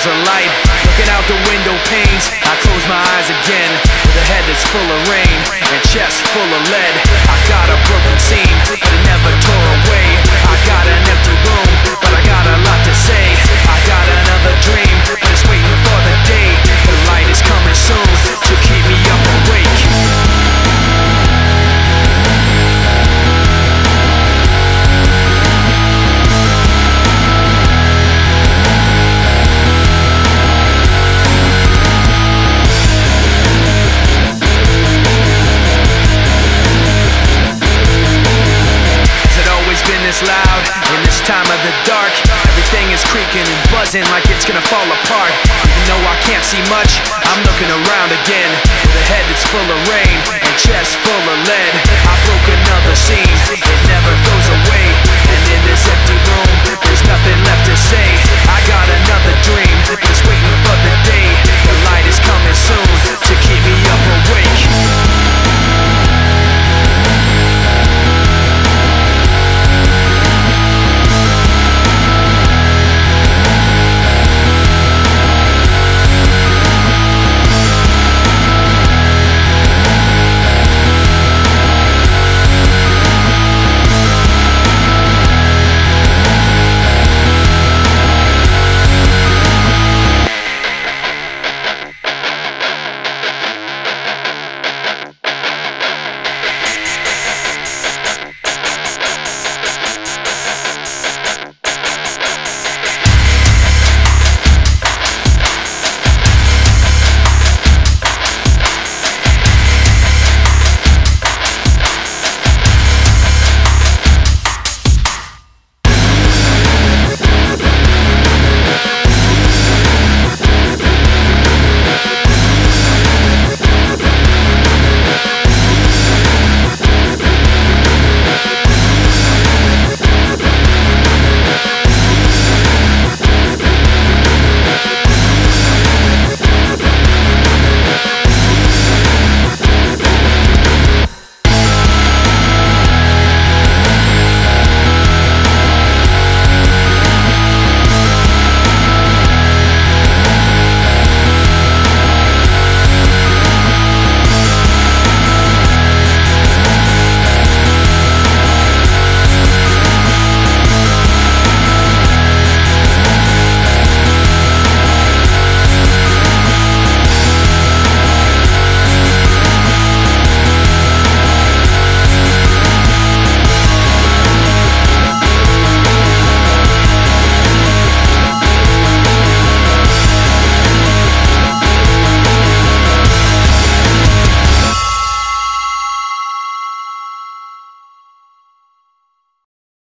walls of light. Looking out the window panes, I close my eyes again, with a head that's full of rain and chest full of lead. I got a broken scene, but it never tore away. I got an empty room, but I got a lot to say. I got another dream, but it's waiting for the day. The light is coming soon, to keep me up awake. Loud in this time of the dark, everything is creaking and buzzing like it's gonna fall apart. Even though I can't see much, I'm looking around again, with a head that's full of rain and chest full of lead. I broke another scene, it never goes away, and in this empty room there's nothing left to say. I got another dream,